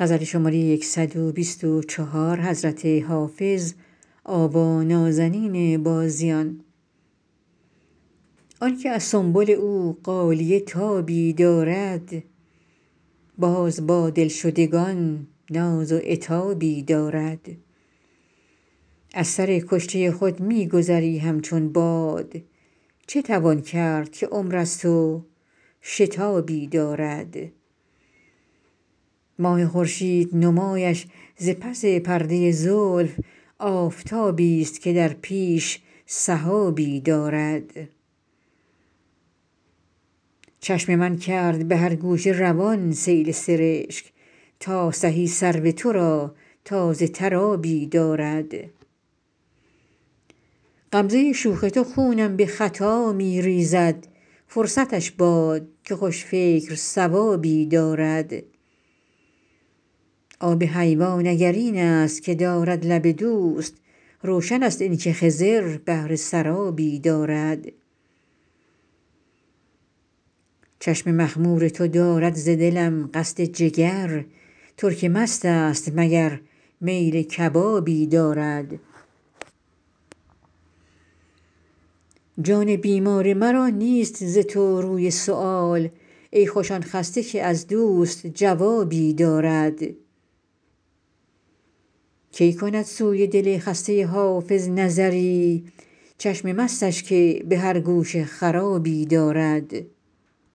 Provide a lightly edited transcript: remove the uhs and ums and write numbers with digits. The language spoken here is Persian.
آن که از سنبل او غالیه تابی دارد باز با دلشدگان ناز و عتابی دارد از سر کشته خود می گذری همچون باد چه توان کرد که عمر از تو شتابی دارد ماه خورشیدنمایش ز پس پرده زلف آفتابیست که در پیش سحابی دارد چشم من کرد به هر گوشه روان سیل سرشک تا سهی سرو تو را تازه تر آبی دارد غمزه شوخ تو خونم به خطا می ریزد فرصتش باد که خوش فکر صوابی دارد آب حیوان اگر این است که دارد لب دوست روشن است این که خضر بحر سرابی دارد چشم مخمور تو دارد ز دلم قصد جگر ترک مست است مگر میل کبابی دارد جان بیمار مرا نیست ز تو روی سؤال ای خوش آن خسته که از دوست جوابی دارد کی کند سوی دل خسته حافظ نظری چشم مستش که به هر گوشه خرابی دارد